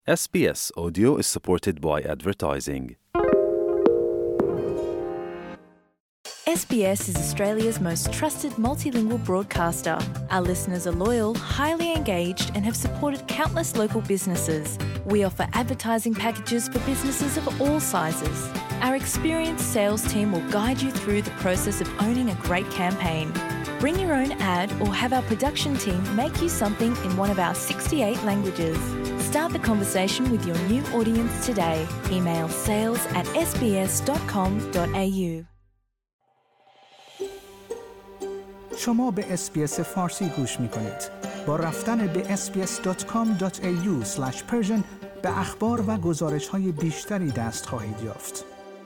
SBS Audio is supported by advertising. SBS is Australia's most trusted multilingual broadcaster. Our listeners are loyal, highly engaged, and have supported countless local businesses. We offer advertising packages for businesses of all sizes. Our experienced sales team will guide you through the process of owning a great campaign. Bring your own ad or have our production team make you something in one of our 68 languages. Start the conversation with your new audience today. Email sales@sbs.com.au. شما به SBS فارسی گوش می‌کنید. با رفتن به sbs.com.au/persian به اخبار و گزارش‌های بیشتری دست خواهید یافت.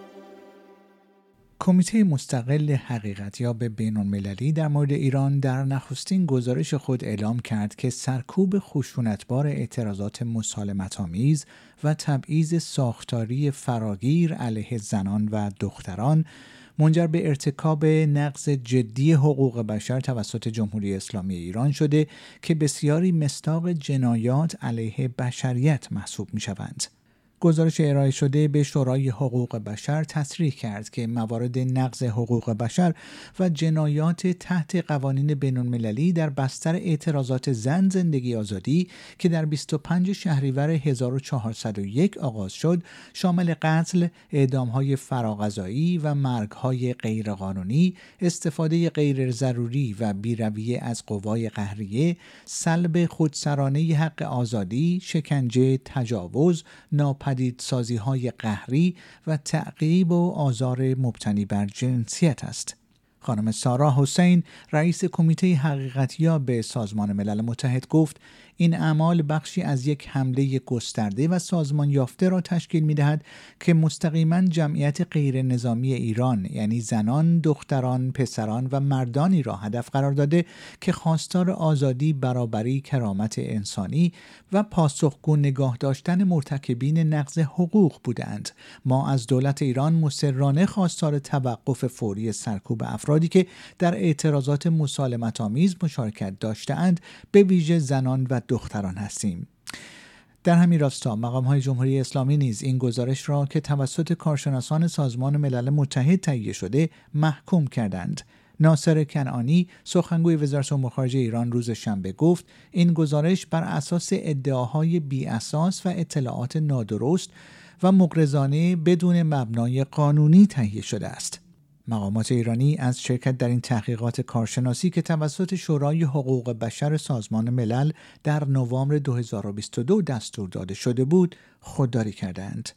کمیته مستقل حقیقتیاب بین‌المللی در مورد ایران در نخستین گزارش خود اعلام کرد که سرکوب خشونتبار اعتراضات مسالمت‌آمیز و تبعیض ساختاری فراگیر علیه زنان و دختران منجر به ارتکاب نقض جدی حقوق بشر توسط جمهوری اسلامی ایران شده که بسیاری مصداق جنایات علیه بشریت محسوب می‌شوند. گزارش ارائه شده به شورای حقوق بشر تصریح کرد که موارد نقض حقوق بشر و جنایات تحت قوانین بین‌المللی در بستر اعتراضات زن زندگی آزادی که در 25 شهریور 1401 آغاز شد، شامل قتل، اعدام‌های فراغذایی و مرگ‌های غیرقانونی، استفاده غیر ضروری و بی‌رویه از قوای قهریه، سلب خودسرانه حق آزادی، شکنجه، تجاوز، پدیدسازی‌های قهری و تعقیب و آزار مبتنی بر جنسیت است. خانم سارا حسین، رئیس کمیته حقیقتیاب به سازمان ملل متحد گفت این اعمال بخشی از یک حمله گسترده و سازمان یافته را تشکیل می‌دهد که مستقیما جمعیت غیر نظامی ایران، یعنی زنان، دختران، پسران و مردانی را هدف قرار داده که خواستار آزادی، برابری، کرامت انسانی و پاسخگو نگاه داشتن مرتکبین نقض حقوق بودند. ما از دولت ایران مصرانه خواستار توقف فوری سرکوب افرادی که در اعتراضات مسالمت‌آمیز مشارکت داشته‌اند، به ویژه زنان و دختران هستیم. در همین راستا مقام‌های جمهوری اسلامی نیز این گزارش را که توسط کارشناسان سازمان ملل متحد تهیه شده محکوم کردند. ناصر کنعانی، سخنگوی وزارت امور خارجه ایران، روز شنبه گفت این گزارش بر اساس ادعاهای بی اساس و اطلاعات نادرست و مغرضانه بدون مبنای قانونی تهیه شده است. مقامات ایرانی از شرکت در این تحقیقات کارشناسی که توسط شورای حقوق بشر سازمان ملل در نوامبر 2022 دستور داده شده بود، خودداری کردند.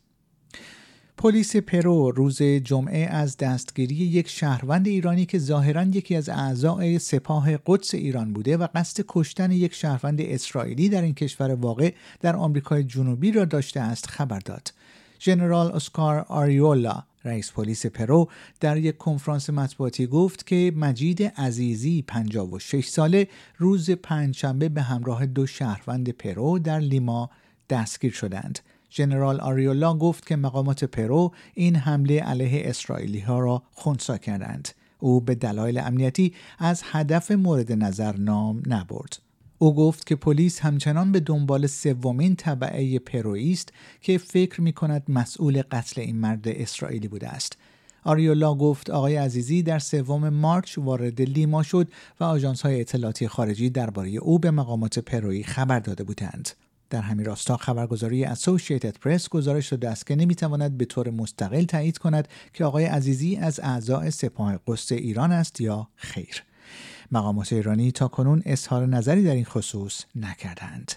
پلیس پرو روز جمعه از دستگیری یک شهروند ایرانی که ظاهراً یکی از اعضای سپاه قدس ایران بوده و قصد کشتن یک شهروند اسرائیلی در این کشور واقع در آمریکای جنوبی را داشته است خبر داد. ژنرال اسکار آریولا، رئیس پلیس پرو، در یک کنفرانس مطبوعاتی گفت که مجید عزیزی 56 ساله روز پنجشنبه به همراه 2 شهروند پرو در لیما دستگیر شدند. ژنرال آریولا گفت که مقامات پرو این حمله علیه اسرائیلی ها را خنثی کردند. او به دلایل امنیتی از هدف مورد نظر نام نبرد. او گفت که پلیس همچنان به دنبال سومین تبعه پرویی است که فکر می‌کند مسئول قتل این مرد اسرائیلی بوده است. آریولا گفت آقای عزیزی در 3 مارس وارد لیما شد و آژانس‌های اطلاعاتی خارجی درباره او به مقامات پرویی خبر داده بودند. در همین راستا خبرگزاری اسوسییتد پرس گزارش داده است که نمی‌تواند به طور مستقل تایید کند که آقای عزیزی از اعضای سپاه قدس ایران است یا خیر. مقامات ایرانی تاکنون اظهار نظری در این خصوص نکردند.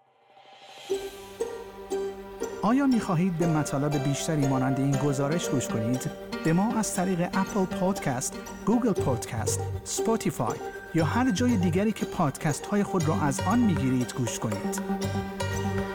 آیا می‌خواهید به مطالب بیشتری مانند این گزارش گوش کنید؟ به ما از طریق اپل پادکست، گوگل پادکست، اسپاتیفای یا هر جای دیگری که پادکست‌های خود را از آن می‌گیرید گوش کنید.